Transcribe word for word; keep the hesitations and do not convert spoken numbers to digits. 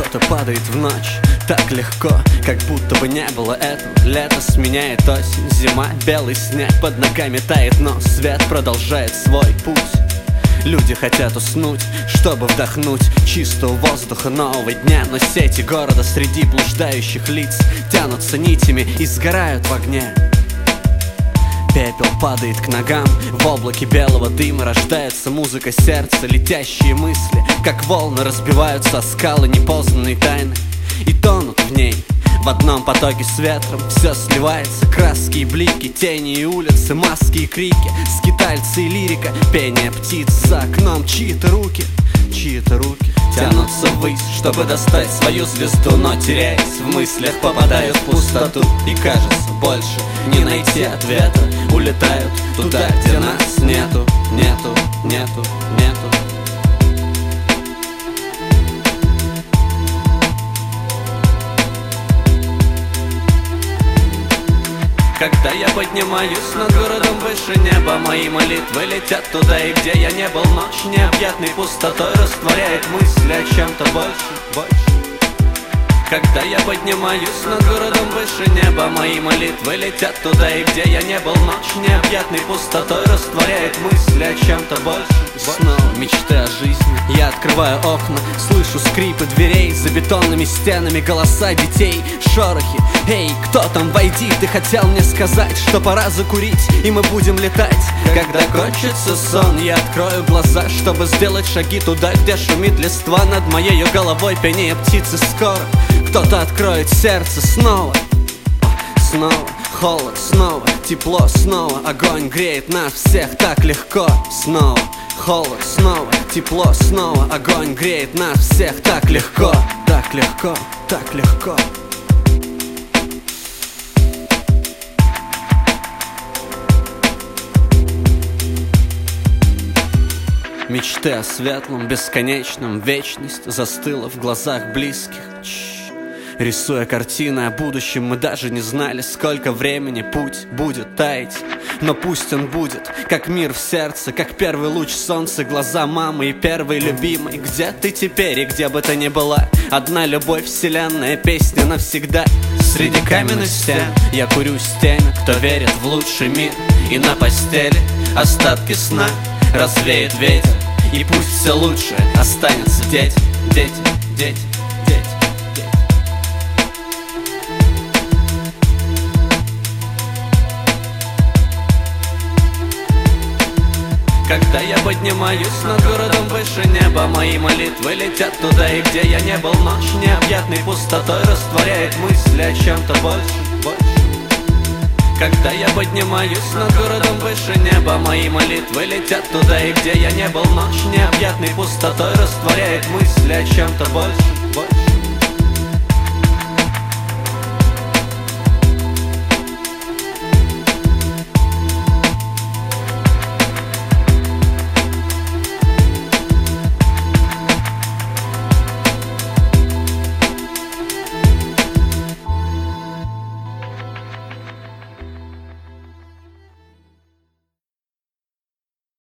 что-то падает в ночь. Так легко, как будто бы не было этого. Лето сменяет осень, зима, белый снег под ногами тает, но свет продолжает свой путь. Люди хотят уснуть, чтобы вдохнуть чистого воздуха нового дня. Но сети города среди блуждающих лиц тянутся нитями и сгорают в огне. Пепел падает к ногам, в облаке белого дыма рождается музыка сердца. Летящие мысли, как волны, разбиваются о скалы непознанной тайны и тонут в ней. В одном потоке с ветром все сливается. Краски и блики, тени и улицы, маски и крики, скитальцы и лирика, пение птиц за окном. Чьи-то руки, чьи-то руки тянутся ввысь, чтобы достать свою звезду, но теряясь в мыслях попадают в пустоту. И кажется, больше не найти ответа. Улетают туда, где нас нету, нету, нету, нету. Когда я поднимаюсь над городом выше неба, мои молитвы летят туда, и где я не был, ночь необъятной пустотой растворяет мысли о чем-то больше, больше. Когда я поднимаюсь над городом выше неба, мои молитвы летят туда, и где я не был, ночь необъятной пустотой растворяет мысли о чем-то больше. Снова мечты о жизни. Я открываю окна, слышу скрипы дверей, за бетонными стенами голоса детей, шорохи. Эй, кто там, войди, ты хотел мне сказать, что пора закурить, и мы будем летать. Когда кончится сон, я открою глаза, чтобы сделать шаги туда, где шумит листва над моей головой, пение птицы. Скоро кто-то откроет сердце снова. Снова холод, снова тепло, снова огонь греет нас всех так легко. Снова холод, снова тепло, снова огонь греет нас всех так легко. Так легко, так легко. Мечты о светлом, бесконечном, вечность застыла в глазах близких. Чш. Рисуя картины о будущем, мы даже не знали, сколько времени путь будет таять. Но пусть он будет, как мир в сердце, как первый луч солнца, глаза мамы и первый любимый. Где ты теперь и где бы ты ни была, одна любовь, вселенная, песня навсегда. Среди каменных стен я курю с теми, кто верит в лучший мир. И на постели остатки сна развеет ветер, и пусть все лучшее останется. Дети, дети, дети, дети, дети. Когда я поднимаюсь над городом выше неба, мои молитвы летят туда, и где я не был, ночь необъятной пустотой растворяет мысли о чем-то больше, больше. Когда я поднимаюсь над городом выше неба, мои молитвы летят туда, и где я не был, ночь необъятной пустотой растворяет мысли о чем-то больше, больше.